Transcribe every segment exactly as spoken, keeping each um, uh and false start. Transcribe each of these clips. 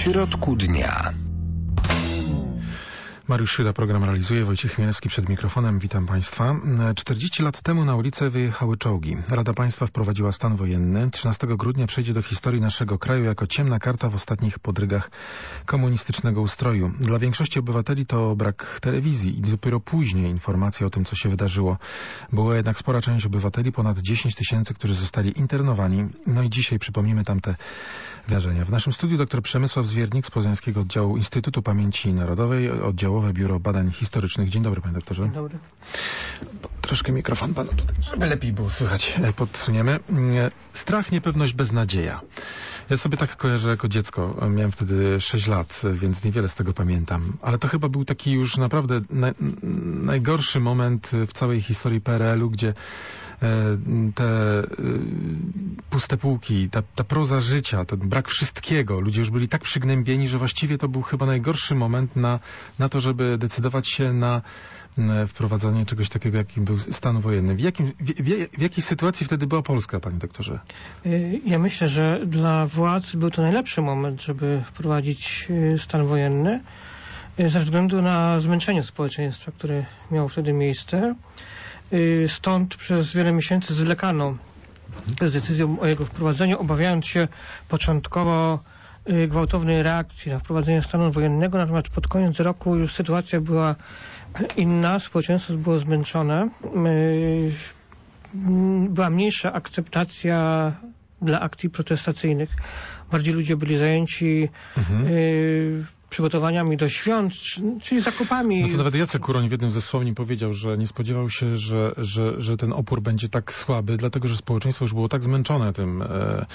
środku dnia. Mariusz Szyda program realizuje, Wojciech Chmielewski przed mikrofonem. Witam Państwa. czterdzieści lat temu na ulicę wyjechały czołgi. Rada Państwa wprowadziła stan wojenny. trzynastego grudnia przejdzie do historii naszego kraju jako ciemna karta w ostatnich podrygach komunistycznego ustroju. Dla większości obywateli to brak telewizji i dopiero później informacje o tym, co się wydarzyło. Była jednak spora część obywateli, ponad dziesięć tysięcy, którzy zostali internowani. No i dzisiaj przypomnimy tamte wydarzenia. W naszym studiu dr Przemysław Zwiernik z Poznańskiego Oddziału Instytutu Pamięci Narodowej, Oddziałowe Biuro Badań Historycznych. Dzień dobry, panie doktorze. Dzień dobry. Troszkę mikrofon panu tutaj, żeby lepiej było słychać. Podsuniemy. Strach, niepewność, beznadzieja. Ja sobie tak kojarzę jako dziecko. Miałem wtedy sześć lat, więc niewiele z tego pamiętam. Ale to chyba był taki już naprawdę naj, najgorszy moment w całej historii P R L-u, gdzie te puste półki, ta, ta proza życia, ten brak wszystkiego. Ludzie już byli tak przygnębieni, że właściwie to był chyba najgorszy moment na, na to, żeby decydować się na wprowadzanie czegoś takiego, jakim był stan wojenny. W, jakim, w, w, w jakiej sytuacji wtedy była Polska, panie doktorze? Ja myślę, że dla władz był to najlepszy moment, żeby wprowadzić stan wojenny, ze względu na zmęczenie społeczeństwa, które miało wtedy miejsce. Stąd przez wiele miesięcy zwlekano z decyzją o jego wprowadzeniu, obawiając się początkowo gwałtownej reakcji na wprowadzenie stanu wojennego, natomiast pod koniec roku już sytuacja była inna, społeczeństwo było zmęczone, była mniejsza akceptacja dla akcji protestacyjnych. Bardziej ludzie byli zajęci mhm. y przygotowaniami do świąt, czyli zakupami. No to nawet Jacek Kuroń w jednym ze wspomnień powiedział, że nie spodziewał się, że, że, że ten opór będzie tak słaby, dlatego że społeczeństwo już było tak zmęczone tym, e, e,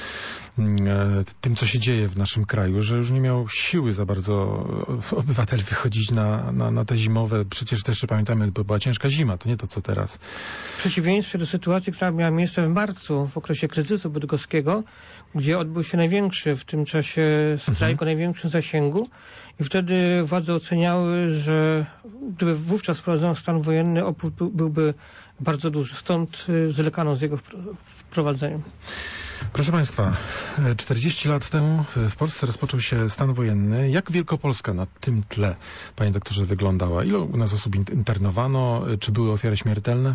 tym co się dzieje w naszym kraju, że już nie miał siły za bardzo obywatel wychodzić na, na, na te zimowe, przecież też pamiętamy, bo była ciężka zima, to nie to co teraz. W przeciwieństwie do sytuacji, która miała miejsce w marcu, w okresie kryzysu bydgoskiego, gdzie odbył się największy w tym czasie strajk mhm. o największym zasięgu, i wtedy władze oceniały, że gdyby wówczas wprowadzono stan wojenny, opór byłby bardzo duży. Stąd zwlekano z jego wprowadzeniem. Proszę Państwa, czterdzieści lat temu w Polsce rozpoczął się stan wojenny. Jak Wielkopolska na tym tle, panie doktorze, wyglądała? Ile u nas osób internowano? Czy były ofiary śmiertelne?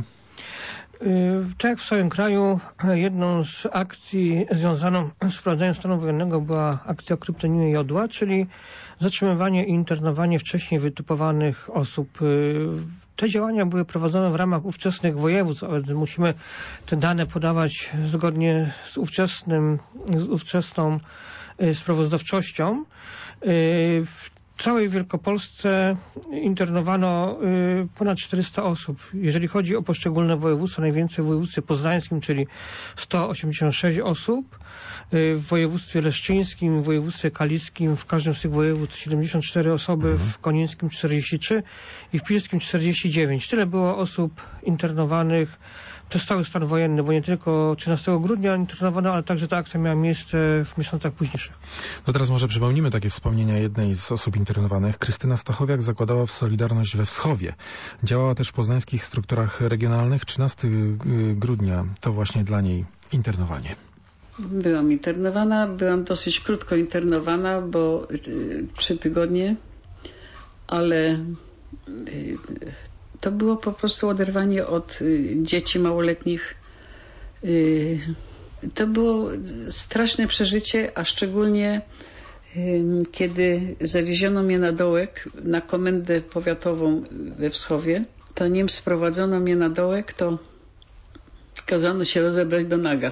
Tak jak w całym kraju, jedną z akcji związaną z wprowadzeniem stanu wojennego była akcja kryptonimy jodła, czyli zatrzymywanie i internowanie wcześniej wytypowanych osób. Te działania były prowadzone w ramach ówczesnych województw, ale musimy te dane podawać zgodnie z ówczesnym, z ówczesną sprawozdawczością. W całej Wielkopolsce internowano y, ponad czterysta osób. Jeżeli chodzi o poszczególne województwa, najwięcej w województwie poznańskim, czyli sto osiemdziesiąt sześć osób, y, w województwie leszczyńskim, w województwie kaliskim, w każdym z tych województw siedemdziesiąt cztery osoby, mhm. w konińskim czterdzieści trzy i w pilskim czterdzieści dziewięć. Tyle było osób internowanych przez cały stan wojenny, bo nie tylko trzynastego grudnia internowano, ale także ta akcja miała miejsce w miesiącach późniejszych. No teraz może przypomnimy takie wspomnienia jednej z osób internowanych. Krystyna Stachowiak zakładała w Solidarność we Wschowie. Działała też w poznańskich strukturach regionalnych. trzynastego grudnia to właśnie dla niej internowanie. Byłam internowana, byłam dosyć krótko internowana, bo y, trzy tygodnie, ale y, to było po prostu oderwanie od y, dzieci małoletnich. Y, to było straszne przeżycie, a szczególnie y, kiedy zawieziono mnie na dołek, na komendę powiatową we Wschowie, to nim sprowadzono mnie na dołek, to kazano się rozebrać do naga.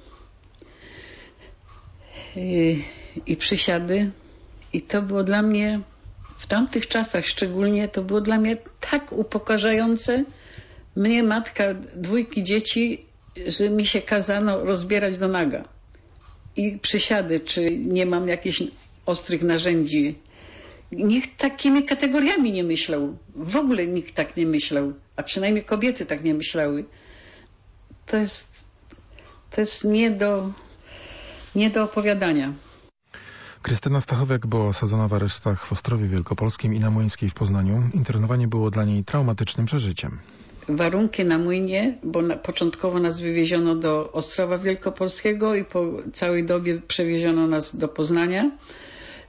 Y, I przysiady. I to było dla mnie... W tamtych czasach szczególnie to było dla mnie tak upokarzające. Mnie, matka dwójki dzieci, że mi się kazano rozbierać do naga. I przysiady, czy nie mam jakichś ostrych narzędzi. Nikt takimi kategoriami nie myślał. W ogóle nikt tak nie myślał. A przynajmniej kobiety tak nie myślały. To jest, to jest nie do, nie do opowiadania. Krystyna Stachowiak była osadzona w aresztach w Ostrowie Wielkopolskim i na Młyńskiej w Poznaniu. Internowanie było dla niej traumatycznym przeżyciem. Warunki na Młynie, bo na, początkowo nas wywieziono do Ostrowa Wielkopolskiego i po całej dobie przewieziono nas do Poznania.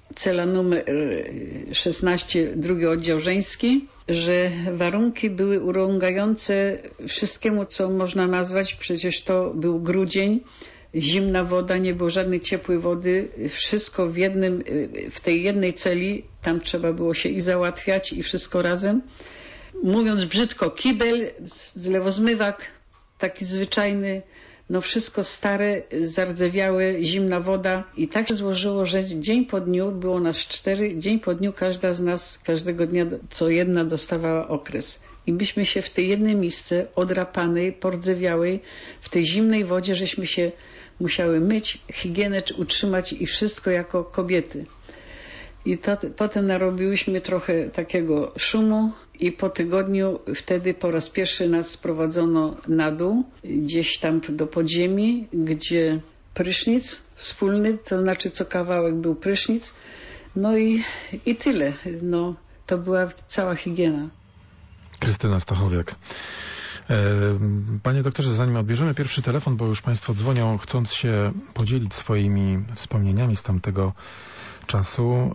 cela numer szesnaście, drugi oddział żeński, że warunki były urągające wszystkiemu, co można nazwać. Przecież to był grudzień, zimna woda, nie było żadnej ciepłej wody. Wszystko w jednym, w tej jednej celi, tam trzeba było się i załatwiać, i wszystko razem. Mówiąc brzydko, kibel, zlewozmywak, taki zwyczajny, no wszystko stare, zardzewiałe, zimna woda. I tak się złożyło, że dzień po dniu, było nas cztery, dzień po dniu każda z nas, każdego dnia co jedna dostawała okres. I byśmy się w tej jednej misce, odrapanej, pordzewiałej, w tej zimnej wodzie, żeśmy się musiały myć, higienę utrzymać i wszystko jako kobiety. I to, potem narobiłyśmy trochę takiego szumu i po tygodniu wtedy po raz pierwszy nas sprowadzono na dół, gdzieś tam do podziemi, gdzie prysznic wspólny, to znaczy co kawałek był prysznic. No i, i tyle. No, to była cała higiena. Krystyna Stachowiak. Panie doktorze, zanim odbierzemy pierwszy telefon, bo już Państwo dzwonią, chcąc się podzielić swoimi wspomnieniami z tamtego czasu.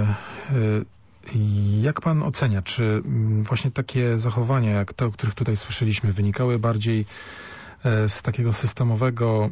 Jak pan ocenia, czy właśnie takie zachowania, jak te, o których tutaj słyszeliśmy, wynikały bardziej z takiego systemowego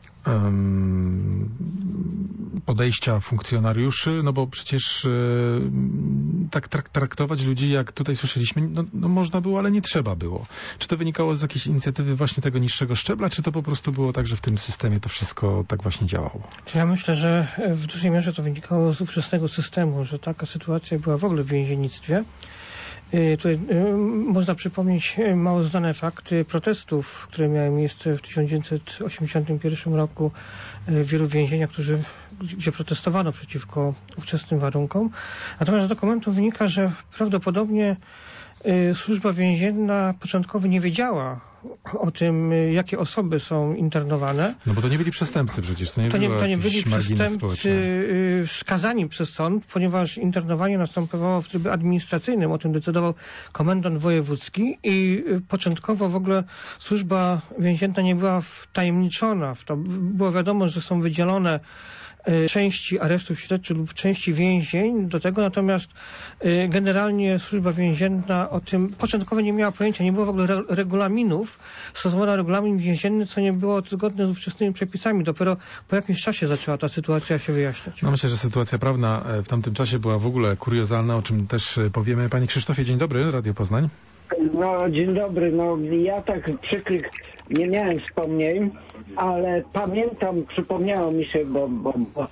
podejścia funkcjonariuszy, no bo przecież tak traktować ludzi, jak tutaj słyszeliśmy, no, no można było, ale nie trzeba było. Czy to wynikało z jakiejś inicjatywy właśnie tego niższego szczebla, czy to po prostu było tak, że w tym systemie to wszystko tak właśnie działało? Ja myślę, że w dużej mierze to wynikało z ówczesnego systemu, że taka sytuacja była w ogóle w więziennictwie. Tutaj można przypomnieć mało znane fakty protestów, które miały miejsce w tysiąc dziewięćset osiemdziesiątym pierwszym roku w wielu więzieniach, którzy, gdzie protestowano przeciwko ówczesnym warunkom. Natomiast z dokumentu wynika, że prawdopodobnie służba więzienna początkowo nie wiedziała o tym, jakie osoby są internowane. No bo to nie byli przestępcy przecież, to nie, to nie, było to nie byli przestępcy społeczne. skazani przez sąd, ponieważ internowanie następowało w trybie administracyjnym, o tym decydował komendant wojewódzki i początkowo w ogóle służba więzienna nie była wtajemniczona. W to było wiadomo, że są wydzielone części aresztów śledczych lub części więzień do tego, natomiast generalnie służba więzienna o tym początkowo nie miała pojęcia, nie było w ogóle re regulaminów, stosowano regulamin więzienny, co nie było zgodne z ówczesnymi przepisami. Dopiero po jakimś czasie zaczęła ta sytuacja się wyjaśniać. No myślę, że sytuacja prawna w tamtym czasie była w ogóle kuriozalna, o czym też powiemy. Panie Krzysztofie, dzień dobry, Radio Poznań. No, dzień dobry. No, ja tak przykrych nie miałem wspomnień, ale pamiętam, przypomniało mi się, bo, bo, bo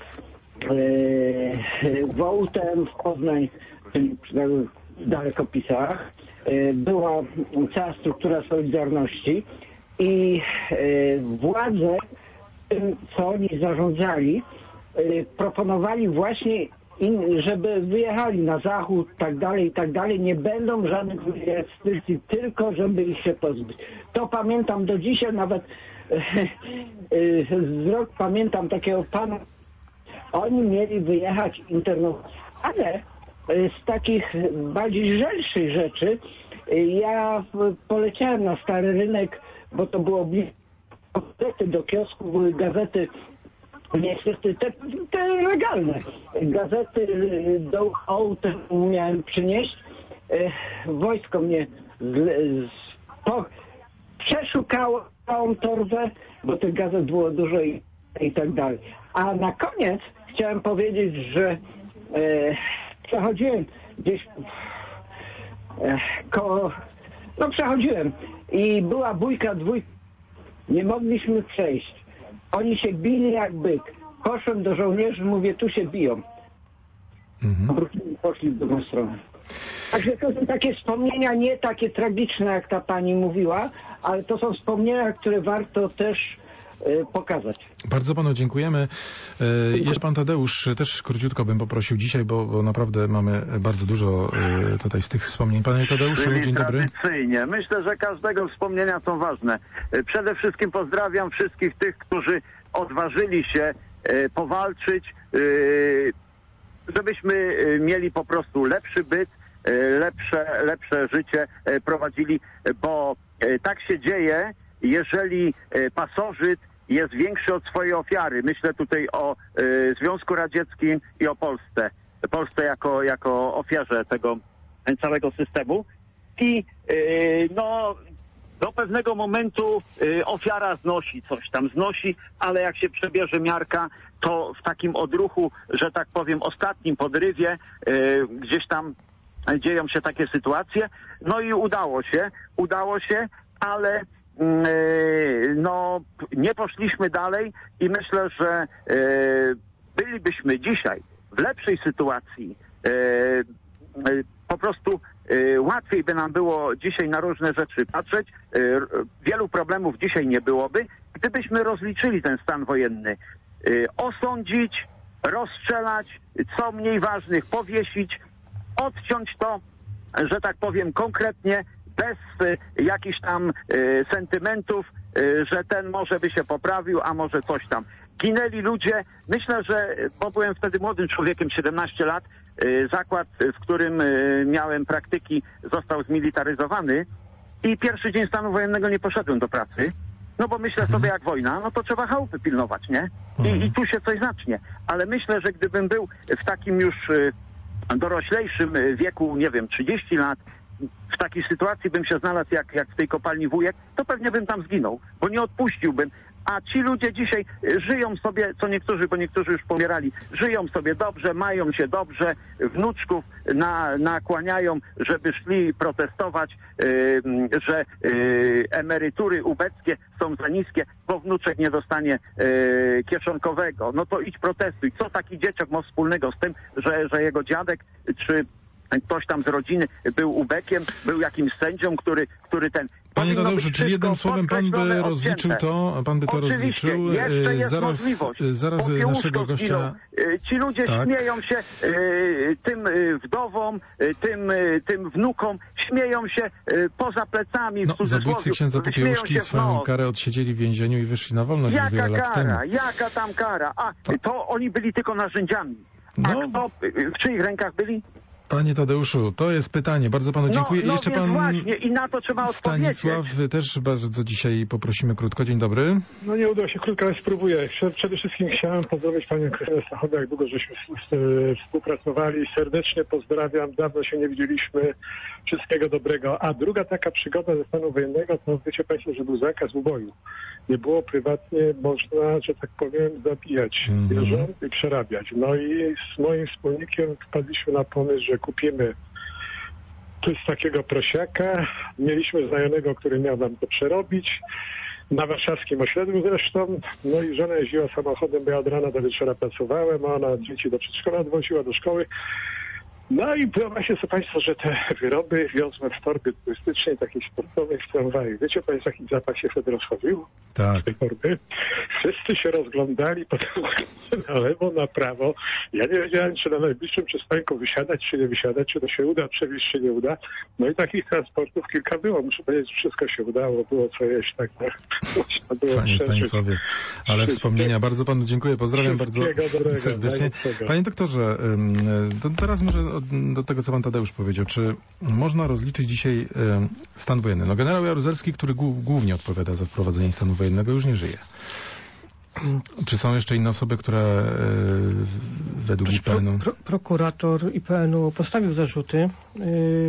yy, Wołtem w Poznań, czyli w dalekopisach, yy, była cała struktura Solidarności i yy, władze, tym, co oni zarządzali, yy, proponowali właśnie In, żeby wyjechali na zachód, tak dalej, i tak dalej, nie będą żadnych restrykcji, tylko żeby ich się pozbyć. To pamiętam do dzisiaj, nawet z rok pamiętam takiego pana, oni mieli wyjechać internować, ale z takich bardziej lżejszych rzeczy ja poleciałem na Stary Rynek, bo to było blisko do kiosku, były gazety. Niestety te, te legalne gazety do autu miałem przynieść. Wojsko mnie z, z, po, przeszukało całą torbę, bo tych gazet było dużo i, i tak dalej. A na koniec chciałem powiedzieć, że e, przechodziłem gdzieś e, koło, no przechodziłem i była bójka, dwójka, nie mogliśmy przejść. Oni się bili jak byk. Poszłem do żołnierzy, mówię, tu się biją. Mhm. Poszli w drugą stronę. Także to są takie wspomnienia, nie takie tragiczne, jak ta pani mówiła, ale to są wspomnienia, które warto też y, pokazać. Bardzo panu dziękujemy. Y, jeszcze pan Tadeusz, też króciutko bym poprosił dzisiaj, bo, bo naprawdę mamy bardzo dużo y, tutaj z tych wspomnień. Panie Tadeuszu, Czyli dzień dobry. Tradycyjnie. Myślę, że każdego wspomnienia są ważne. Y, przede wszystkim pozdrawiam wszystkich tych, którzy odważyli się y, powalczyć, y, żebyśmy y, mieli po prostu lepszy byt, y, lepsze, lepsze życie y, prowadzili, bo y, tak się dzieje, jeżeli y, pasożyt jest większy od swojej ofiary. Myślę tutaj o y, Związku Radzieckim i o Polsce. Polsce jako, jako ofierze tego całego systemu. I yy, no do pewnego momentu yy, ofiara znosi coś tam, znosi, ale jak się przebierze miarka, to w takim odruchu, że tak powiem, ostatnim podrywie yy, gdzieś tam dzieją się takie sytuacje. No i udało się, udało się, ale yy, no nie poszliśmy dalej i myślę, że yy, bylibyśmy dzisiaj w lepszej sytuacji. Yy, yy, po prostu yy, łatwiej by nam było dzisiaj na różne rzeczy patrzeć. Yy, wielu problemów dzisiaj nie byłoby, gdybyśmy rozliczyli ten stan wojenny. Yy, osądzić, rozstrzelać, co mniej ważnych powiesić, odciąć to, że tak powiem, konkretnie, bez y, jakichś tam y, sentymentów, y, że ten może by się poprawił, a może coś tam. Ginęli ludzie. Myślę, że, bo byłem wtedy młodym człowiekiem, siedemnaście lat, y, zakład, w którym y, miałem praktyki, został zmilitaryzowany i pierwszy dzień stanu wojennego nie poszedłem do pracy. No bo myślę sobie, jak wojna, no to trzeba chałupy pilnować, nie? I, i tu się coś zacznie. Ale myślę, że gdybym był w takim już y, doroślejszym wieku, nie wiem, trzydzieści lat, w takiej sytuacji bym się znalazł jak, jak w tej kopalni Wujek, to pewnie bym tam zginął, bo nie odpuściłbym. A ci ludzie dzisiaj żyją sobie, co niektórzy, bo niektórzy już pomierali, żyją sobie dobrze, mają się dobrze, wnuczków na, nakłaniają, żeby szli protestować, yy, że yy, emerytury ubeckie są za niskie, bo wnuczek nie dostanie yy, kieszonkowego. No to idź protestuj. Co taki dzieciak ma wspólnego z tym, że, że jego dziadek czy ktoś tam z rodziny był ubekiem, był jakimś sędzią, który, który ten... Panie Tadeuszu, czyli jednym słowem pan by rozliczył to, pan by to Oczywiście, rozliczył. jeszcze jest zaraz, możliwość. zaraz naszego gościa... Ci ludzie tak. śmieją się y, tym y, wdowom, y, tym, y, tym wnukom, śmieją się y, poza plecami, no, w cudzysłowie. Zabójcy księdza Popiełuszki swoją karę odsiedzieli w więzieniu i wyszli na wolność jaka wiele lat kara, temu. Jaka tam kara? A, to oni byli tylko narzędziami. A No. kto, w czyich rękach byli? Panie Tadeuszu, to jest pytanie. Bardzo panu dziękuję. No, no Jeszcze więc pan właśnie, i na to trzeba Stanisław, odpowiedzieć. też bardzo dzisiaj poprosimy krótko. Dzień dobry. No nie udało się krótko, ale spróbuję. Przede wszystkim chciałem pozdrowić panią Krystynę Stachodę, jak długo żeśmy współpracowali. Serdecznie pozdrawiam. Dawno się nie widzieliśmy. Wszystkiego dobrego. A druga taka przygoda ze stanu wojennego, to wiecie państwo, że był zakaz uboju. Nie było prywatnie, można, że tak powiem, zabijać zwierząt mm-hmm. i przerabiać. No i z moim wspólnikiem wpadliśmy na pomysł, że kupimy z takiego prosiaka. Mieliśmy znajomego, który miał nam to przerobić. Na warszawskim osiedlu zresztą. No i żona jeździła samochodem, bo ja od rana do wieczora pracowałem, a ona dzieci do przedszkola odwoziła, do szkoły. No i wyobraźcie sobie państwo, że te wyroby wiozłem w torbie turystycznej, takiej sportowej, w tramwaju. Wiecie państwo, jaki zapach się wtedy rozchodził? Tak. Z tej torby. Wszyscy się rozglądali, potem na lewo, na prawo. Ja nie wiedziałem, czy na najbliższym przystanku wysiadać, czy nie wysiadać, czy to się uda przewieźć, czy nie uda. No i takich transportów kilka było. Muszę powiedzieć, że wszystko się udało, było co jeść. Tak, tak. Było Panie Stanisławie, ale wspomnienia. Bardzo panu dziękuję. Pozdrawiam bardzo dobrego, serdecznie. Panie doktorze, to teraz może do tego, co pan Tadeusz powiedział. Czy można rozliczyć dzisiaj stan wojenny? No generał Jaruzelski, który głównie odpowiada za wprowadzenie stanu wojennego, już nie żyje. Czy są jeszcze inne osoby, które e, według I P N u... Pro, pro, prokurator I P N u postawił zarzuty yy,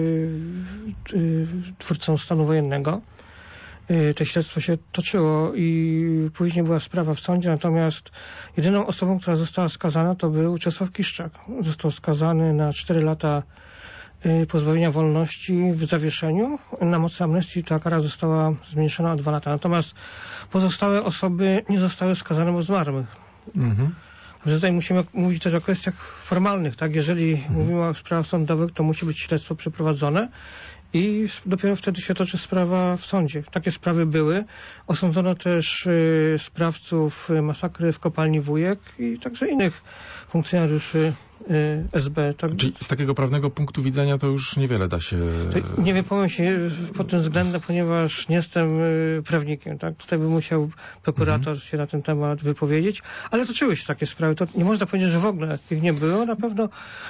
yy, twórcom stanu wojennego. Yy, to śledztwo się toczyło i później była sprawa w sądzie, natomiast jedyną osobą, która została skazana, to był Czesław Kiszczak. Został skazany na cztery lata pozbawienia wolności w zawieszeniu. Na mocy amnestii ta kara została zmniejszona o dwa lata. Natomiast pozostałe osoby nie zostały skazane, bo zmarły. Mhm. Także tutaj musimy mówić też o kwestiach formalnych. Tak? Jeżeli mhm. mówimy o sprawach sądowych, to musi być śledztwo przeprowadzone i dopiero wtedy się toczy sprawa w sądzie. Takie sprawy były. Osądzono też y, sprawców masakry w kopalni Wujek i także innych funkcjonariuszy S B. Tak? Czyli z takiego prawnego punktu widzenia to już niewiele da się... To nie wypowiem się pod tym względem, ponieważ nie jestem prawnikiem. Tak? Tutaj by musiał prokurator mhm. się na ten temat wypowiedzieć, ale toczyły się takie sprawy. To nie można powiedzieć, że w ogóle ich nie było. Na pewno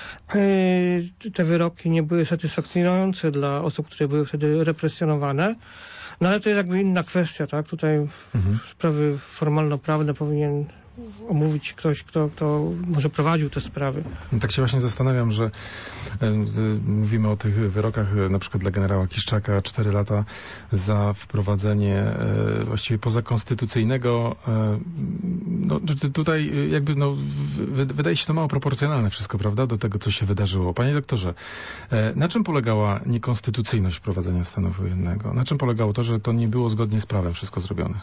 yy, te wyroki nie były satysfakcjonujące dla osób, które były wtedy represjonowane. No ale to jest jakby inna kwestia, tak? Tutaj mhm. sprawy formalno-prawne powinien omówić ktoś, kto, kto może prowadził te sprawy. Tak się właśnie zastanawiam, że e, mówimy o tych wyrokach e, na przykład dla generała Kiszczaka cztery lata za wprowadzenie e, właściwie pozakonstytucyjnego. E, no, tutaj jakby no, w, wydaje się to mało proporcjonalne wszystko, prawda, do tego, co się wydarzyło. Panie doktorze, e, na czym polegała niekonstytucyjność wprowadzenia stanu wojennego? Na czym polegało to, że to nie było zgodnie z prawem wszystko zrobione?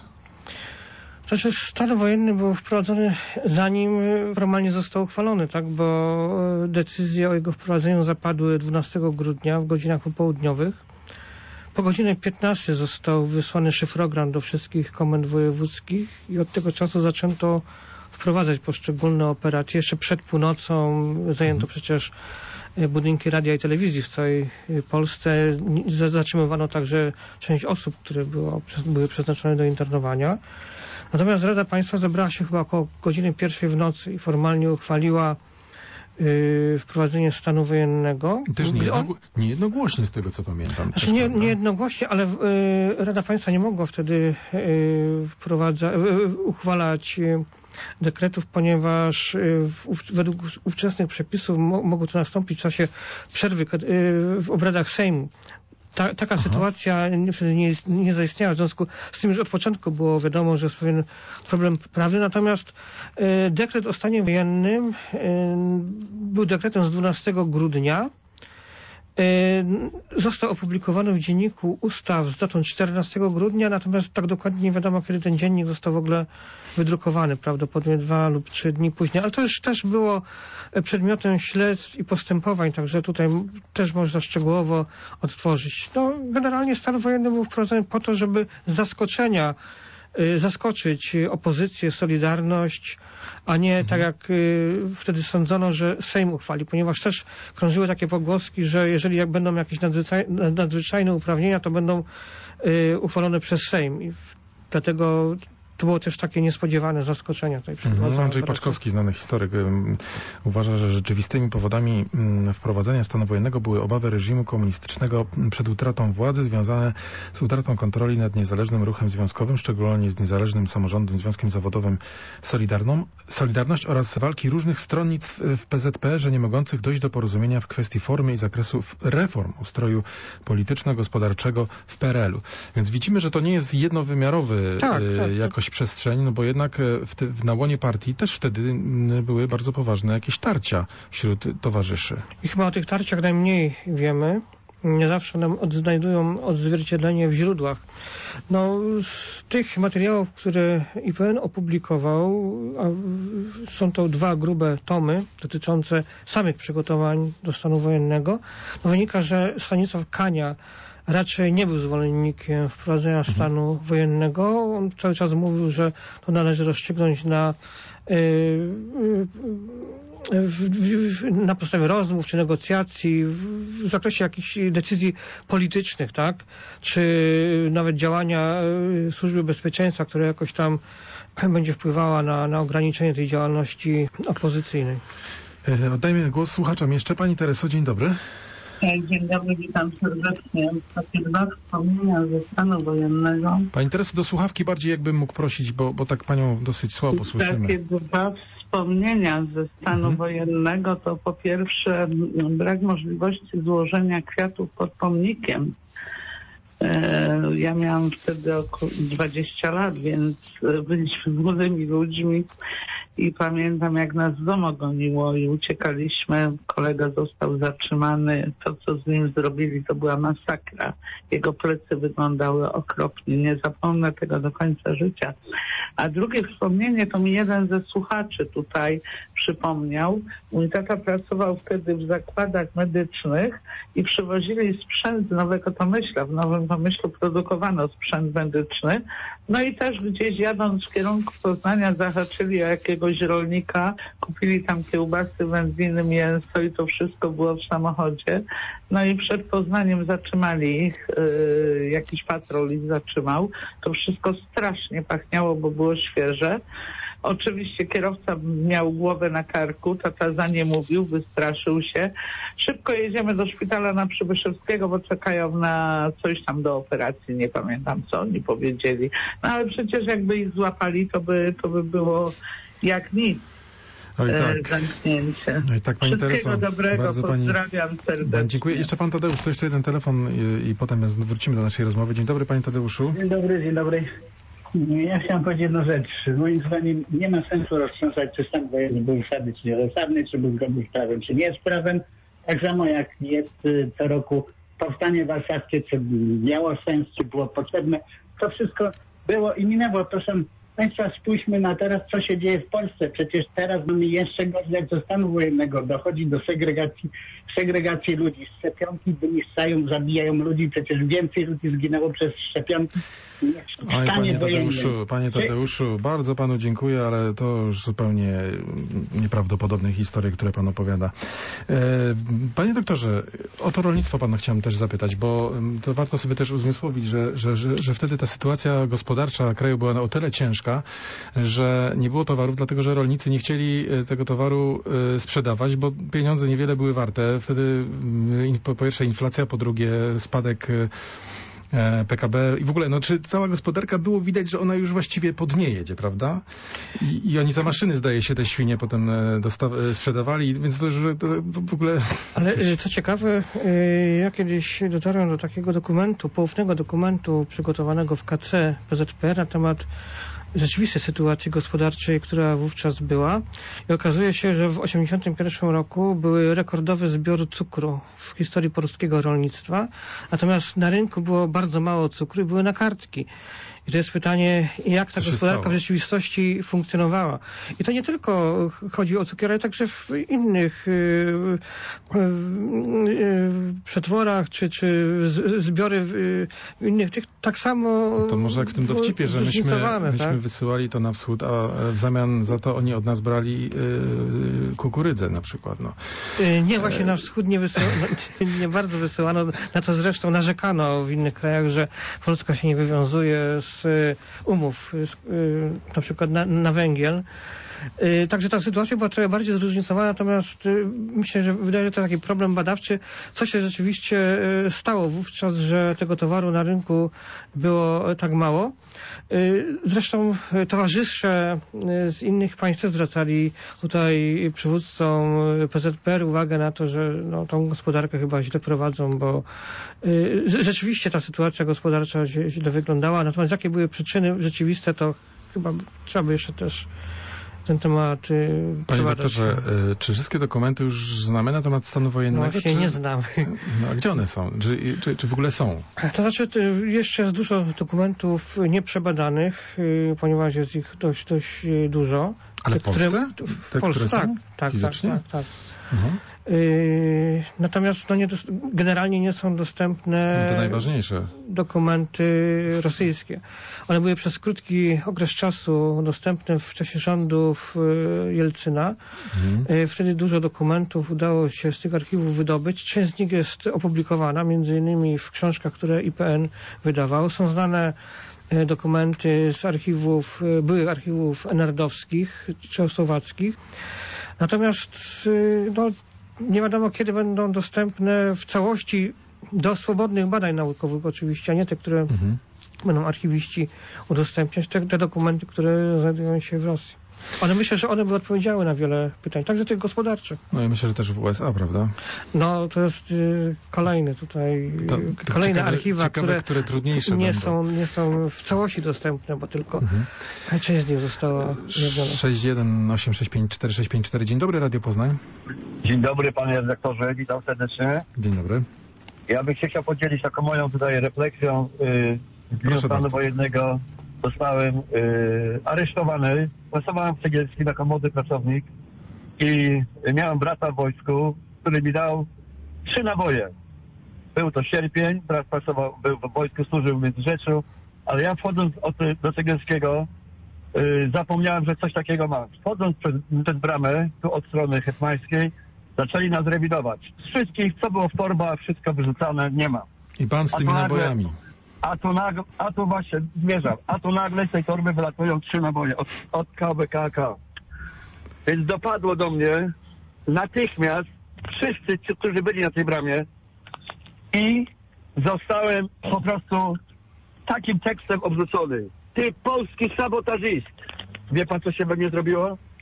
Znaczy, stan wojenny był wprowadzony zanim formalnie został uchwalony, tak? Bo decyzje o jego wprowadzeniu zapadły dwunastego grudnia w godzinach popołudniowych. Po godzinie piętnastej został wysłany szyfrogram do wszystkich komend wojewódzkich i od tego czasu zaczęto wprowadzać poszczególne operacje. Jeszcze przed północą zajęto przecież budynki radia i telewizji w całej Polsce. Zatrzymywano także część osób, które było, były przeznaczone do internowania. Natomiast Rada Państwa zebrała się chyba około godziny pierwszej w nocy i formalnie uchwaliła yy, wprowadzenie stanu wojennego. Też nie, jednogło- nie jednogłośnie z tego, co pamiętam. Znaczy nie, nie jednogłośnie, ale yy, Rada Państwa nie mogła wtedy yy, wprowadza, yy, uchwalać yy, dekretów, ponieważ yy, w, według ówczesnych przepisów mo- mogło to nastąpić w czasie przerwy yy, w obradach Sejmu. Ta, taka Aha. sytuacja wtedy nie, nie zaistniała, w związku z tym, że od początku było wiadomo, że jest pewien problem prawny, natomiast e, dekret o stanie wojennym e, był dekretem z dwunastego grudnia. E, został opublikowany w Dzienniku Ustaw z datą czternastego grudnia, natomiast tak dokładnie nie wiadomo, kiedy ten dziennik został w ogóle wydrukowany, prawdopodobnie dwa lub trzy dni później, ale to już też było przedmiotem śledztw i postępowań, także tutaj też można szczegółowo odtworzyć. No, generalnie stan wojenny był wprowadzony po to, żeby z zaskoczenia y, zaskoczyć opozycję, Solidarność, a nie mhm. tak jak y, wtedy sądzono, że Sejm uchwali, ponieważ też krążyły takie pogłoski, że jeżeli jak będą jakieś nadzwyczaj, nadzwyczajne uprawnienia, to będą y, uchwalone przez Sejm. I dlatego to było też takie niespodziewane zaskoczenie tutaj. Mhm. Andrzej Paczkowski, znany historyk, um, uważa, że rzeczywistymi powodami um, wprowadzenia stanu wojennego były obawy reżimu komunistycznego przed utratą władzy związane z utratą kontroli nad niezależnym ruchem związkowym, szczególnie z niezależnym samorządem, Związkiem Zawodowym Solidarną, Solidarność oraz walki różnych stronnictw w P Z P, że nie mogących dojść do porozumienia w kwestii formy i zakresu reform ustroju polityczno-gospodarczego w P R L u. Więc widzimy, że to nie jest jednowymiarowy tak, y, tak, jakoś przestrzeń, no bo jednak w, te, w na łonie partii też wtedy były bardzo poważne jakieś tarcia wśród towarzyszy. I chyba o tych tarciach najmniej wiemy. Nie zawsze nam odnajdują odzwierciedlenie w źródłach. No, z tych materiałów, które I P N opublikował, a są to dwa grube tomy dotyczące samych przygotowań do stanu wojennego, no wynika, że Stanisław Kania raczej nie był zwolennikiem wprowadzenia stanu mhm. wojennego. On cały czas mówił, że to należy rozstrzygnąć na, yy, yy, w, w, na podstawie rozmów czy negocjacji w, w zakresie jakichś decyzji politycznych, tak? Czy nawet działania yy, Służby Bezpieczeństwa, które jakoś tam będzie wpływała na, na ograniczenie tej działalności opozycyjnej. Yy, oddajmy głos słuchaczom. Jeszcze pani Tereso, dzień dobry. Dzień dobry, witam serdecznie. Takie dwa wspomnienia ze stanu wojennego. Pani Tereso, do słuchawki bardziej jakbym mógł prosić, bo, bo tak panią dosyć słabo słyszymy. Takie dwa wspomnienia ze stanu mhm. wojennego to po pierwsze brak możliwości złożenia kwiatów pod pomnikiem. Ja miałam wtedy około dwadzieścia lat, więc byliśmy młodymi ludźmi i pamiętam, jak nas w domu goniło i uciekaliśmy. Kolega został zatrzymany. To, co z nim zrobili, to była masakra. Jego plecy wyglądały okropnie. Nie zapomnę tego do końca życia. A drugie wspomnienie to mi jeden ze słuchaczy tutaj przypomniał. Mój tata pracował wtedy w zakładach medycznych i przywozili sprzęt z Nowego Tomyśla. W Nowym Tomyślu produkowano sprzęt medyczny. No i też gdzieś jadąc w kierunku Poznania zahaczyli o jakiegoś rolnika, kupili tam kiełbasy, wędliny, mięso i to wszystko było w samochodzie. No i przed Poznaniem zatrzymali ich, yy, jakiś patrol ich zatrzymał. To wszystko strasznie pachniało, bo było świeże. Oczywiście kierowca miał głowę na karku, tata za nie mówił, wystraszył się. Szybko jedziemy do szpitala na Przybyszewskiego, bo czekają na coś tam do operacji, nie pamiętam co oni powiedzieli. No ale przecież jakby ich złapali, to by, to by było jak nic. Oj, tak. E, zamknięcie. Oj, tak, pani Wszystkiego Tereso, dobrego, bardzo pozdrawiam pani... serdecznie. Dziękuję. Jeszcze pan Tadeusz, to jeszcze jeden telefon i, i potem wrócimy do naszej rozmowy. Dzień dobry, panie Tadeuszu. Dzień dobry, dzień dobry. Ja chciałem powiedzieć jedną rzecz. Moim zdaniem nie ma sensu roztrząsać, czy stan wojenny był zasadny, czy niezasadny, czy był zgodny z prawem, czy nie jest prawem. Tak samo jak jest co roku powstanie warszawskie, czy miało sens, czy było potrzebne. To wszystko było i minęło. Proszę Państwa, spójrzmy na teraz, co się dzieje w Polsce. Przecież teraz mamy jeszcze gorzej jak do stanu wojennego. Dochodzi do segregacji, segregacji ludzi. Szczepionki wyniszczają, zabijają ludzi. Przecież więcej ludzi zginęło przez szczepionki. Oj, panie Tadeuszu, panie Tadeuszu, bardzo panu dziękuję, ale to już zupełnie nieprawdopodobne historie, które pan opowiada. Panie doktorze, o to rolnictwo pana chciałem też zapytać, bo to warto sobie też uzmysłowić, że, że, że, że wtedy ta sytuacja gospodarcza kraju była o tyle ciężka, że nie było towarów, dlatego że rolnicy nie chcieli tego towaru sprzedawać, bo pieniądze niewiele były warte. Wtedy po pierwsze inflacja, po drugie spadek P K B i w ogóle, no czy cała gospodarka, było widać, że ona już właściwie po dnie jedzie, prawda? I, i oni za maszyny, zdaje się, te świnie potem dostaw- sprzedawali, więc to, że to w ogóle... Ale co ciekawe, ja kiedyś dotarłem do takiego dokumentu, poufnego dokumentu przygotowanego w K C P Z P na temat rzeczywistej sytuacji gospodarczej, która wówczas była. I okazuje się, że w osiemdziesiątym pierwszym roku były rekordowe zbiory cukru w historii polskiego rolnictwa. Natomiast na rynku było bardzo mało cukru i były na kartki. I to jest pytanie, jak ta gospodarka w rzeczywistości funkcjonowała. I to nie tylko chodzi o cukier, ale także w innych yy, yy, przetworach, czy, czy zbiory w, w innych tych, tak samo... To może jak w tym dowcipie, że myśmy, myśmy tak? wysyłali to na wschód, a w zamian za to oni od nas brali yy, kukurydzę na przykład. No. Yy, nie, właśnie na wschód nie wysyłano, nie bardzo wysyłano, na to zresztą narzekano w innych krajach, że Polska się nie wywiązuje z umów, na przykład na, na węgiel. Także ta sytuacja była trochę bardziej zróżnicowana, natomiast myślę, że wydaje się to taki problem badawczy, co się rzeczywiście stało wówczas, że tego towaru na rynku było tak mało. Zresztą towarzysze z innych państw zwracali tutaj przywódcom P Z P R uwagę na to, że no, tą gospodarkę chyba źle prowadzą, bo rzeczywiście ta sytuacja gospodarcza źle wyglądała, natomiast jakie były przyczyny rzeczywiste, to chyba trzeba by jeszcze też ten temat y, Panie doktorze, y, czy wszystkie dokumenty już znamy na temat stanu wojennego? No właśnie czy... nie znamy. No, a gdzie one są? Czy, czy, czy w ogóle są? To znaczy, y, jeszcze jest dużo dokumentów nieprzebadanych, y, ponieważ jest ich dość, dość y, dużo. Ale w Polsce? Które, w Te, Polsce, które tak, są? tak, Fizycznie? tak, tak, tak. Mhm. Yy, natomiast no nie dos- generalnie nie są dostępne no to najważniejsze dokumenty rosyjskie. One były przez krótki okres czasu dostępne w czasie rządów yy, Jelcyna. Mhm. Yy, wtedy dużo dokumentów udało się z tych archiwów wydobyć. Część z nich jest opublikowana, między innymi w książkach, które I P N wydawał. Są znane yy, dokumenty z archiwów, yy, byłych archiwów enerdowskich, czechosłowackich. Natomiast yy, no, nie wiadomo, kiedy będą dostępne w całości do swobodnych badań naukowych oczywiście, a nie te, które mhm. będą archiwiści udostępniać, te, te dokumenty, które znajdują się w Rosji. One myślę, że one by odpowiedziały na wiele pytań, także tych gospodarczych. No i myślę, że też w U S A, prawda? No, to jest y, kolejny tutaj, to, to kolejne ciekawe, archiwa, ciekawe, które, które trudniejsze nie, będą. są, nie są w całości dostępne, bo tylko mhm. część z nich została ujawniona. sześć jeden osiem sześć pięć cztery sześć pięć cztery. Dzień dobry, Radio Poznań. Dzień dobry, panie redaktorze, witam serdecznie. Dzień dobry. Ja bym się chciał podzielić taką moją tutaj refleksją. Yy, z dnia stanu wojennego zostałem yy, aresztowany. Pracowałem w Cegielskim jako młody pracownik i miałem brata w wojsku, który mi dał trzy naboje. Był to sierpień, brat pracował, był w wojsku, służył w Międzyrzeczu, ale ja wchodząc od, do Cegielskiego yy, zapomniałem, że coś takiego mam. Wchodząc przez, przez bramę, tu od strony hetmańskiej, zaczęli nas rewidować. Z wszystkich, co było w torbach, wszystko wyrzucane, nie ma. I pan z tymi nagle, nabojami. A tu nagle, a tu właśnie zmierzam, a tu nagle z tej torby wylatują trzy naboje od, od K B K K. Więc dopadło do mnie natychmiast wszyscy, ci, którzy byli na tej bramie i zostałem po prostu takim tekstem obrzucony. Ty polski sabotażyst. Wie pan, co się we mnie zrobiło?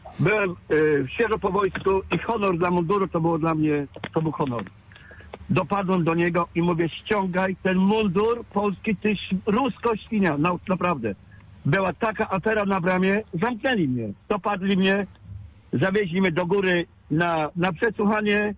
byłem y, świeżo po wojsku i honor dla munduru to było dla mnie, to był honor. Dopadłem do niego i mówię, ściągaj ten mundur polski, ty rusko świnia, no, naprawdę. Była taka afera na bramie, zamknęli mnie, dopadli mnie, zawieźli mnie do góry na, na przesłuchanie.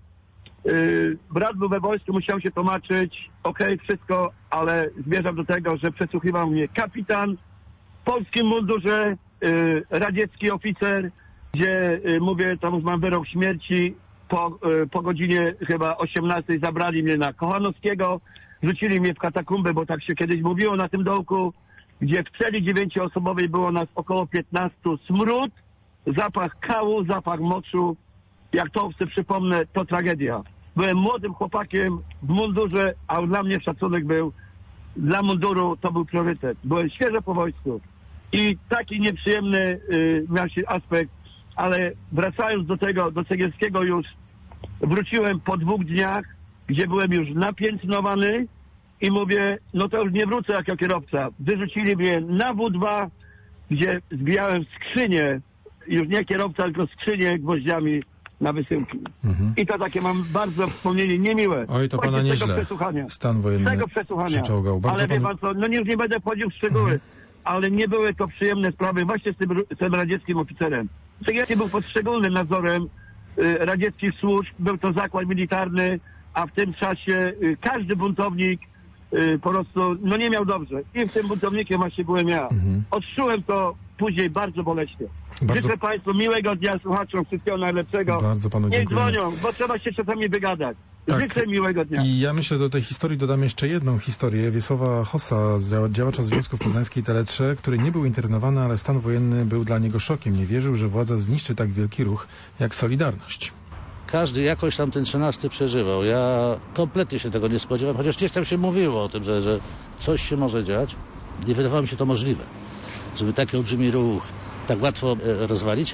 Yy, brat był we wojsku, musiał się tłumaczyć, okej, okay, wszystko, ale zmierzam do tego, że przesłuchiwał mnie kapitan w polskim mundurze, yy, radziecki oficer, gdzie, yy, mówię, tam mam wyrok śmierci. Po, yy, po godzinie chyba osiemnastej zabrali mnie na Kochanowskiego, wrzucili mnie w katakumby, bo tak się kiedyś mówiło na tym dołku, gdzie w celi dziewięcioosobowej było nas około piętnastu, smród, zapach kału, zapach moczu. Jak to sobie przypomnę, to tragedia. Byłem młodym chłopakiem w mundurze, a dla mnie szacunek był, dla munduru to był priorytet. Byłem świeżo po wojsku i taki nieprzyjemny y, miał się aspekt, ale wracając do tego, do Cegielskiego już wróciłem po dwóch dniach, gdzie byłem już napiętnowany i mówię, no to już nie wrócę jako kierowca. Wyrzucili mnie na W dwa, gdzie zbijałem skrzynię, już nie kierowca, tylko skrzynię gwoździami na wysyłki. Mhm. I to takie mam bardzo wspomnienie niemiłe. Oj, to pana nieźle. Stan wojenny tego przesłuchania. przyczołgał. Bardzo ale wie pan... pan co, no nie, już nie będę wchodził w szczegóły, mhm. ale nie były to przyjemne sprawy właśnie z tym, z tym radzieckim oficerem. Cegielski był pod szczególnym nadzorem y, radzieckich służb, był to zakład militarny, a w tym czasie y, każdy buntownik y, po prostu no nie miał dobrze. I w tym buntownikiem właśnie byłem ja. Mhm. Odczułem to później bardzo boleśnie. Bardzo... Życzę Państwu miłego dnia, słuchaczom wszystkiego najlepszego. Bardzo panu nie dziękujemy. dzwonią, bo trzeba się czasami wygadać. Tak. Życzę miłego dnia. I ja myślę, do tej historii dodam jeszcze jedną historię. Wiesława Hossa, działacza Związków Poznańskiej Teletrze, który nie był internowany, ale stan wojenny był dla niego szokiem. Nie wierzył, że władza zniszczy tak wielki ruch jak Solidarność. Każdy jakoś tam ten trzynasty przeżywał. Ja kompletnie się tego nie spodziewałem, chociaż gdzieś tam się mówiło o tym, że, że coś się może dziać. Nie wydawało mi się to możliwe, żeby taki olbrzymi ruch tak łatwo e, rozwalić.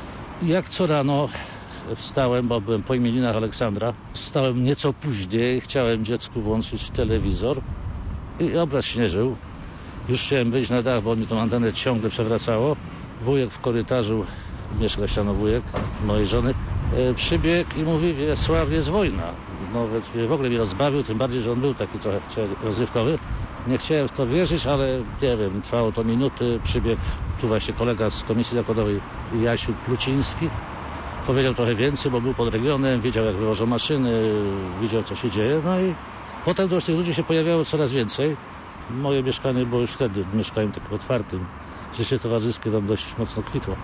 I jak co rano wstałem, bo byłem po imieninach Aleksandra, wstałem nieco później, chciałem dziecku włączyć telewizor i obraz śnieżył. Już chciałem wyjść na dach, bo mi tą antenę ciągle przewracało. Wujek w korytarzu, mieszka ściano wujek mojej żony, e, przybiegł i mówi, Wiesław, jest wojna. No w ogóle mnie rozbawił, tym bardziej, że on był taki trochę rozrywkowy. Nie chciałem w to wierzyć, ale nie wiem, trwało to minuty. Przybiegł tu właśnie kolega z Komisji Zakładowej Jasiu Pluciński. Powiedział trochę więcej, bo był pod regionem, wiedział jak wywożą maszyny, widział co się dzieje. No i potem już tych ludzi się pojawiało coraz więcej. Moje mieszkanie było już wtedy mieszkaniem takim otwartym. Życie towarzyskie tam dość mocno kwitło.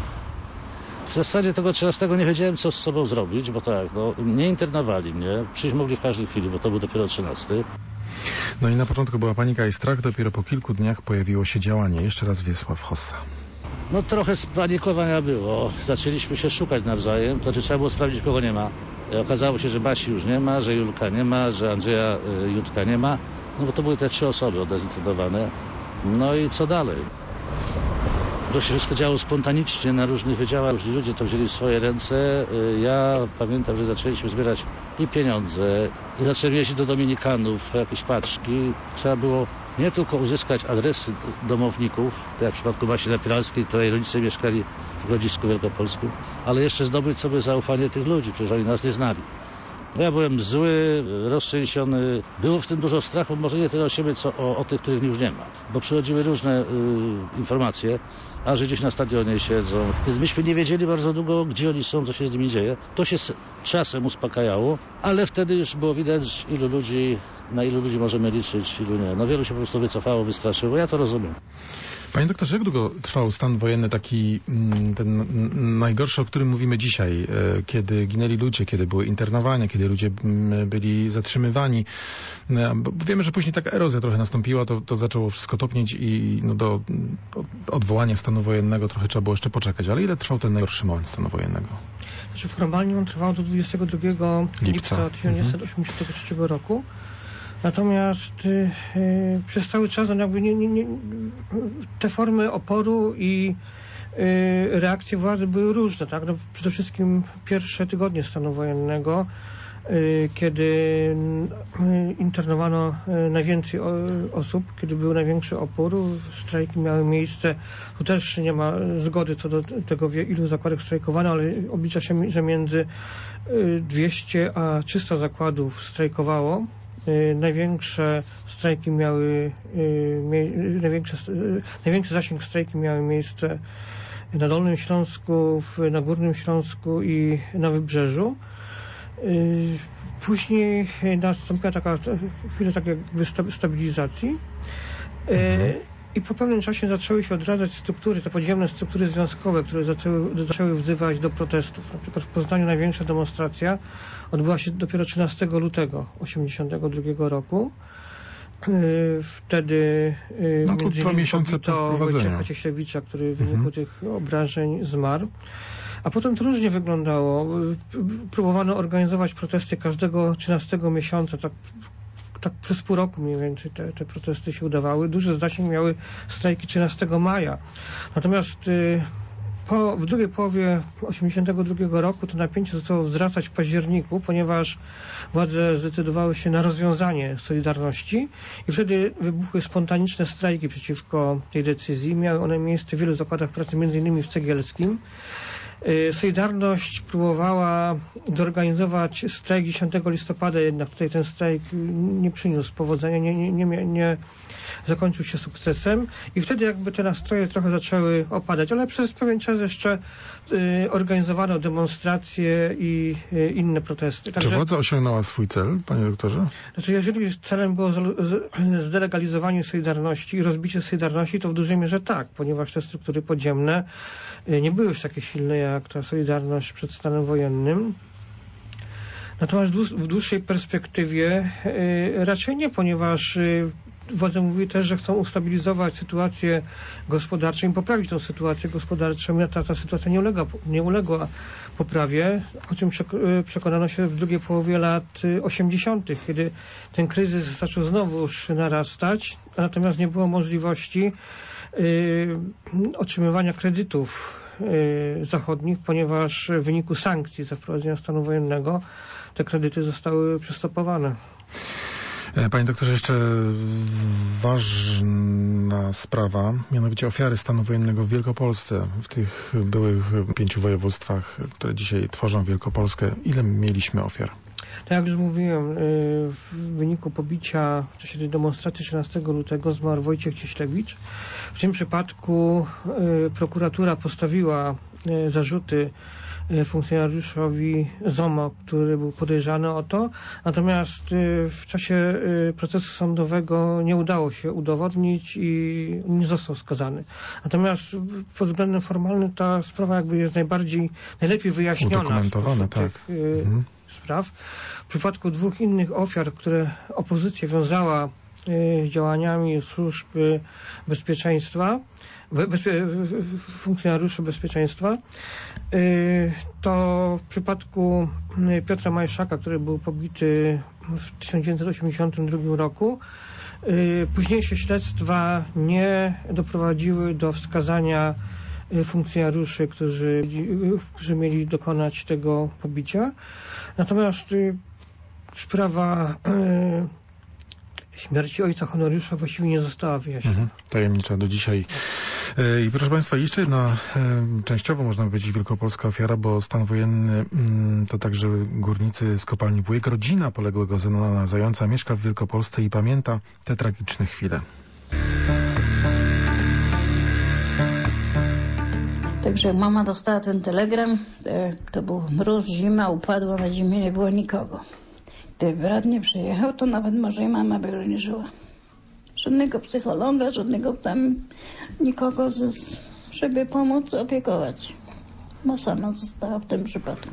W zasadzie tego trzynastego nie wiedziałem, co z sobą zrobić, bo tak, no, nie internowali mnie. Przyjść mogli w każdej chwili, bo to był dopiero trzynasty. No i na początku była panika i strach, dopiero po kilku dniach pojawiło się działanie. Jeszcze raz Wiesław Hossa. No trochę spanikowania było. Zaczęliśmy się szukać nawzajem, to znaczy trzeba było sprawdzić, kogo nie ma. Okazało się, że Basi już nie ma, że Julka nie ma, że Andrzeja y, Jutka nie ma. No bo to były te trzy osoby odezinternowane. No i co dalej? To się wszystko działo spontanicznie na różnych wydziałach. Różni ludzie to wzięli w swoje ręce. Ja pamiętam, że zaczęliśmy zbierać i pieniądze, i zacząłem jeździć do Dominikanów, jakieś paczki. Trzeba było nie tylko uzyskać adresy domowników, tak jak w przypadku Basi Napieralskiej, której rodzice mieszkali w Grodzisku Wielkopolskim, ale jeszcze zdobyć sobie zaufanie tych ludzi, przecież oni nas nie znali. Ja byłem zły, roztrzęsiony. Było w tym dużo strachu, może nie tyle o siebie, co o, o tych, których już nie ma. Bo przychodziły różne y, informacje, a że gdzieś na stadionie siedzą. Więc myśmy nie wiedzieli bardzo długo, gdzie oni są, co się z nimi dzieje. To się z czasem uspokajało, ale wtedy już było widać, ilu ludzi, na ilu ludzi możemy liczyć, ilu nie. No wielu się po prostu wycofało, wystraszyło. Ja to rozumiem. Panie doktorze, jak długo trwał stan wojenny taki, ten najgorszy, o którym mówimy dzisiaj, kiedy ginęli ludzie, kiedy były internowania, kiedy ludzie byli zatrzymywani? Bo wiemy, że później taka erozja trochę nastąpiła, to, to zaczęło wszystko topnieć i no do odwołania stanu wojennego trochę trzeba było jeszcze poczekać. Ale ile trwał ten najgorszy moment stanu wojennego? Znaczy formalnie on trwał do dwudziestego drugiego lipca tysiąc dziewięćset osiemdziesiątego trzeciego roku. Natomiast y, y, przez cały czas on jakby nie, nie, nie, te formy oporu i y, reakcje władzy były różne, tak? No, przede wszystkim pierwsze tygodnie stanu wojennego kiedy internowano najwięcej osób, kiedy był największy opór. Strajki miały miejsce. Tu też nie ma zgody co do tego, w ilu zakładach strajkowano, ale oblicza się, że między dwieście a trzysta zakładów strajkowało. Największe strajki miały, największe, największy zasięg strajki miały miejsce na Dolnym Śląsku, na Górnym Śląsku i na Wybrzeżu. Później nastąpiła taka chwila takiej jakby stabilizacji. Mhm. I po pewnym czasie zaczęły się odradzać struktury, te podziemne struktury związkowe, które zaczęły, zaczęły wzywać do protestów. Na przykład w Poznaniu największa demonstracja odbyła się dopiero trzynastego lutego osiemdziesiątego drugiego roku. Wtedy no to dwa miesiące po wprowadzeniu Wojciecha Cieślewicza, który w wyniku mhm. tych obrażeń zmarł. A potem to różnie wyglądało. Próbowano organizować protesty każdego trzynastego miesiąca, tak tak przez pół roku mniej więcej te, te protesty się udawały. Duży zasięg miały strajki trzynastego maja. Natomiast y, po, w drugiej połowie osiemdziesiątego drugiego roku to napięcie zaczęło wzrastać w październiku, ponieważ władze zdecydowały się na rozwiązanie Solidarności i wtedy wybuchły spontaniczne strajki przeciwko tej decyzji. Miały one miejsce w wielu zakładach pracy, między innymi w Cegielskim. Solidarność próbowała zorganizować strajk dziesiątego listopada, jednak tutaj ten strajk nie przyniósł powodzenia, nie, nie, nie, nie zakończył się sukcesem i wtedy jakby te nastroje trochę zaczęły opadać, ale przez pewien czas jeszcze y, organizowano demonstracje i y, inne protesty. Także, czy władza osiągnęła swój cel, panie doktorze? Znaczy, jeżeli celem było zdelegalizowanie Solidarności i rozbicie Solidarności, to w dużej mierze tak, ponieważ te struktury podziemne y, nie były już takie silne jak ta Solidarność przed stanem wojennym. Natomiast w dłuższej perspektywie y, raczej nie, ponieważ y, władze mówiły też, że chcą ustabilizować sytuację gospodarczą i poprawić tę sytuację gospodarczą. Ta, ta sytuacja nie ulega, nie uległa poprawie, o czym przekonano się w drugiej połowie lat osiemdziesiątych, kiedy ten kryzys zaczął znowuż narastać, natomiast nie było możliwości y, otrzymywania kredytów y, zachodnich, ponieważ w wyniku sankcji za wprowadzenia stanu wojennego te kredyty zostały przystopowane. Panie doktorze, jeszcze ważna sprawa, mianowicie ofiary stanu wojennego w Wielkopolsce, w tych byłych pięciu województwach, które dzisiaj tworzą Wielkopolskę. Ile mieliśmy ofiar? Tak jak już mówiłem, w wyniku pobicia w czasie tej demonstracji trzynastego lutego zmarł Wojciech Cieślewicz. W tym przypadku prokuratura postawiła zarzuty funkcjonariuszowi ZOMO, który był podejrzany o to. Natomiast w czasie procesu sądowego nie udało się udowodnić i nie został skazany. Natomiast pod względem formalnym ta sprawa jakby jest najbardziej, najlepiej wyjaśniona. Udokumentowana, tak. Tych mhm. spraw. W przypadku dwóch innych ofiar, które opozycja wiązała z działaniami służb bezpieczeństwa, bezpie funkcjonariuszy bezpieczeństwa, to w przypadku Piotra Majszaka, który był pobity w tysiąc dziewięćset osiemdziesiątym drugim roku, późniejsze śledztwa nie doprowadziły do wskazania funkcjonariuszy, którzy, którzy mieli dokonać tego pobicia. Natomiast sprawa śmierci ojca Honoriusza właściwie nie została wyjaśniona. Mhm. Tajemnicza do dzisiaj. I proszę państwa, jeszcze jedna częściowo można powiedzieć wielkopolska ofiara, bo stan wojenny to także górnicy z kopalni Wujek. Rodzina poległego Zenona Zająca mieszka w Wielkopolsce i pamięta te tragiczne chwile. Także jak mama dostała ten telegram, to był mróz, zima, upadła na ziemię, nie było nikogo. Gdyby brat nie przyjechał, to nawet może i mama by już nie żyła. Żadnego psychologa, żadnego tam nikogo, z, żeby pomóc, opiekować. Bo sama została w tym przypadku.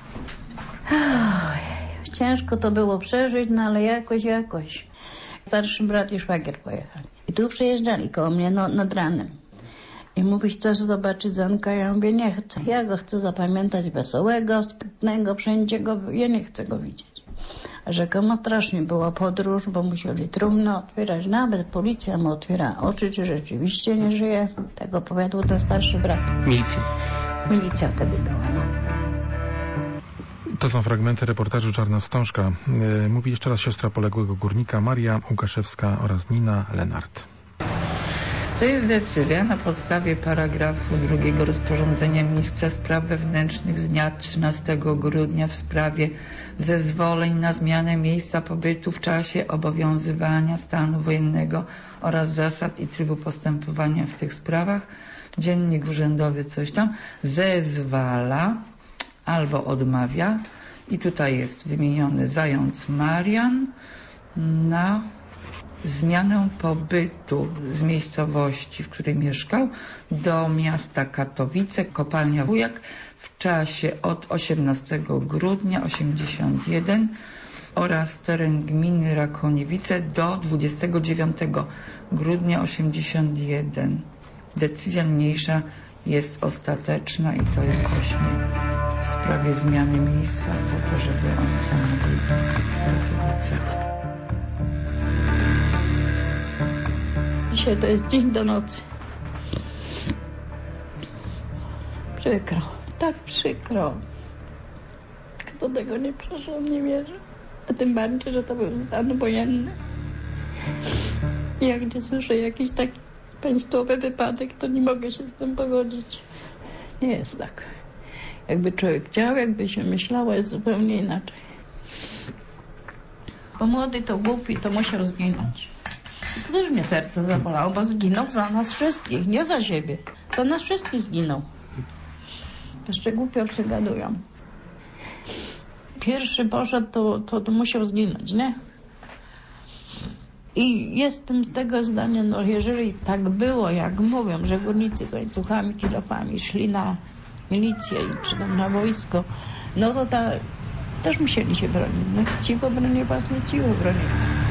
Ojej, ciężko to było przeżyć, no ale jakoś, jakoś. Starszy brat i szwagier pojechali. I tu przyjeżdżali koło mnie no, nad ranem. I mówisz, chcesz zobaczyć Zanka? Ja mówię, nie chcę. Ja go chcę zapamiętać wesołego, sprytnego, wszędzie go, ja nie chcę go widzieć. Rzekomo strasznie była podróż, bo musieli trumnę otwierać. Nawet policja mu otwiera oczy, czy rzeczywiście nie żyje. Tak opowiadał ten starszy brat. Milicja. Milicja wtedy była, no. To są fragmenty reportażu Czarna Wstążka. Mówi jeszcze raz siostra poległego górnika Maria Łukaszewska oraz Nina Lenart. To jest decyzja na podstawie paragrafu drugiego rozporządzenia ministra spraw wewnętrznych z dnia trzynastego grudnia w sprawie zezwoleń na zmianę miejsca pobytu w czasie obowiązywania stanu wojennego oraz zasad i trybu postępowania w tych sprawach. Dziennik urzędowy coś tam zezwala albo odmawia i tutaj jest wymieniony Zając Marian na zmianę pobytu z miejscowości, w której mieszkał, do miasta Katowice, kopalnia Wujak w czasie od osiemnastego grudnia osiemdziesiątego pierwszego oraz teren gminy Rakoniewice do dwudziestego dziewiątego grudnia osiemdziesiątego pierwszego. Decyzja niniejsza jest ostateczna i to jest właśnie w sprawie zmiany miejsca po to, żeby oni tam mogli w Katowicach. Dzisiaj to jest dzień do nocy. Przykro, tak przykro. Kto tego nie przeszł, nie wierzy. A tym bardziej, że to był stan wojenny. I jak gdzie słyszę jakiś taki państwowy wypadek, to nie mogę się z tym pogodzić. Nie jest tak. Jakby człowiek chciał, jakby się myślało, jest zupełnie inaczej. Bo młody to głupi, to musiał zginąć. To też mnie serce zabolało, bo zginął za nas wszystkich, nie za siebie. Za nas wszystkich zginął. Jeszcze głupio przygadują. Pierwszy poszedł, to, to, to musiał zginąć, nie? I jestem z tego zdania, no jeżeli tak było, jak mówią, że górnicy z łańcuchami, kilofami szli na milicję czy tam na wojsko, no to ta, też musieli się bronić. No, ci w obronie własnej, ci w obronie.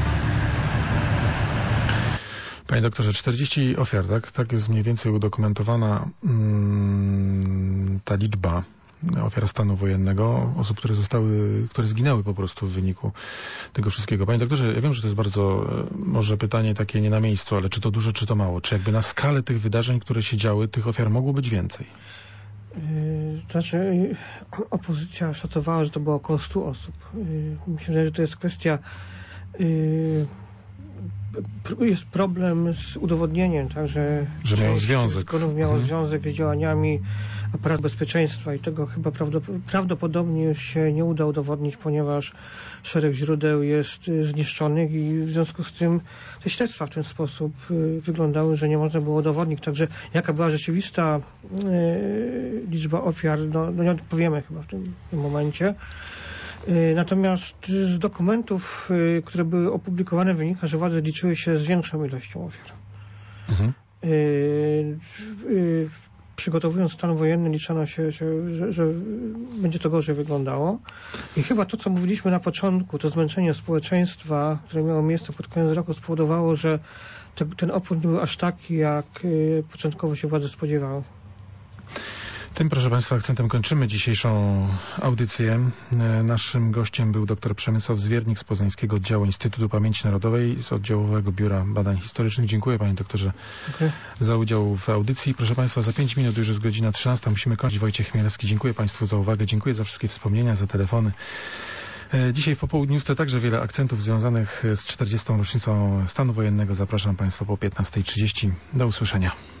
Panie doktorze, czterdzieści ofiar, tak? Tak jest mniej więcej udokumentowana mm, ta liczba ofiar stanu wojennego, osób, które zostały, które zginęły po prostu w wyniku tego wszystkiego. Panie doktorze, ja wiem, że to jest bardzo, może pytanie takie nie na miejscu, ale czy to dużo, czy to mało? Czy jakby na skalę tych wydarzeń, które się działy, tych ofiar mogło być więcej? Yy, znaczy, opozycja szacowała, że to było około stu osób. Yy, myślę, że to jest kwestia yy, jest problem z udowodnieniem, tak, że, że miał związek. Zgonów miało mhm. związek z działaniami aparatu bezpieczeństwa i tego chyba prawdopodobnie już się nie uda udowodnić, ponieważ szereg źródeł jest zniszczonych i w związku z tym te śledztwa w ten sposób wyglądały, że nie można było udowodnić. Także jaka była rzeczywista yy, liczba ofiar, no, no nie odpowiemy chyba w tym, w tym momencie. Natomiast z dokumentów, które były opublikowane, wynika, że władze liczyły się z większą ilością ofiar. Mhm. Przygotowując stan wojenny, liczono się, że, że, że będzie to gorzej wyglądało. I chyba to, co mówiliśmy na początku, to zmęczenie społeczeństwa, które miało miejsce pod koniec roku, spowodowało, że te, ten opór nie był aż taki, jak początkowo się władze spodziewały. Tym, proszę Państwa, akcentem kończymy dzisiejszą audycję. Naszym gościem był dr Przemysław Zwiernik z Poznańskiego Oddziału Instytutu Pamięci Narodowej z Oddziałowego Biura Badań Historycznych. Dziękuję Panie doktorze okay. za udział w audycji. Proszę Państwa, za pięć minut już jest godzina trzynasta. Musimy kończyć. Wojciech Chmielewski. Dziękuję Państwu za uwagę. Dziękuję za wszystkie wspomnienia, za telefony. Dzisiaj w popołudniówce także wiele akcentów związanych z czterdziestą rocznicą stanu wojennego. Zapraszam Państwa po piętnastej trzydzieści. Do usłyszenia.